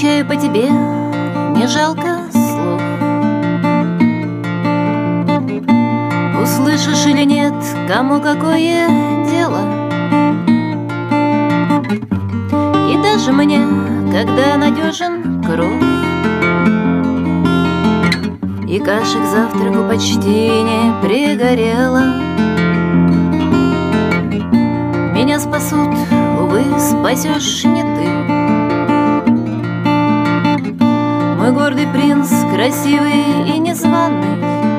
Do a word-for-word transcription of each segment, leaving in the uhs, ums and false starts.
Скучаю по тебе, не жалко слов. Услышишь или нет, кому какое дело. И даже мне, когда надежен круг, и каша к завтраку почти не пригорела. Меня спасут, увы, спасешь не ты. Мой гордый принц, красивый и незваный.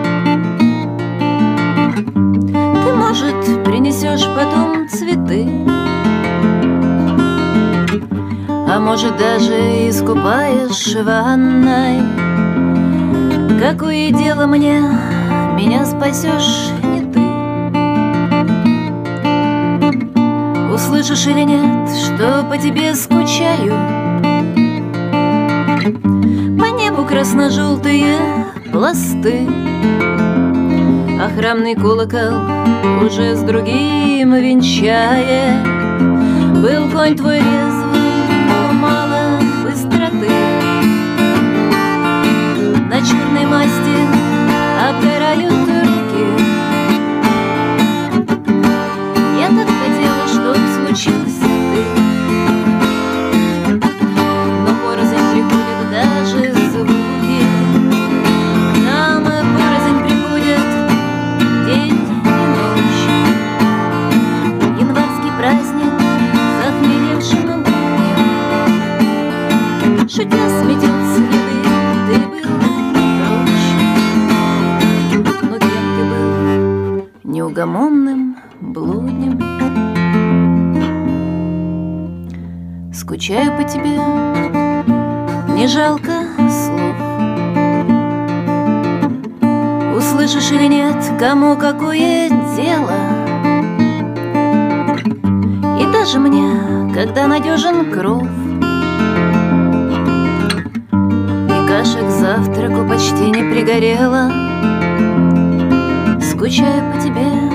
Ты, может, принесешь потом цветы, а может, даже искупаешь в ванной. Какое дело мне, меня спасешь не ты. Услышишь или нет, что по тебе скучаю. По небу красно-желтые пласты, а храмный колокол уже с другим венчает. Был конь твой резвый, но мало быстроты. На черной масти обгорают руки. Я так хотела, чтоб случился ты, но порознь приходят даже звуки. К нам порознь приходят день и ночь. Январский праздник захмелевшим буднем, шутя сметет следы. Ты был неугомонным блуднем. Скучаю по тебе, не жалко слов. Услышишь или нет, кому какое дело. И даже мне, когда надежен кров, и каша к завтраку почти не пригорела. Скучаю по тебе,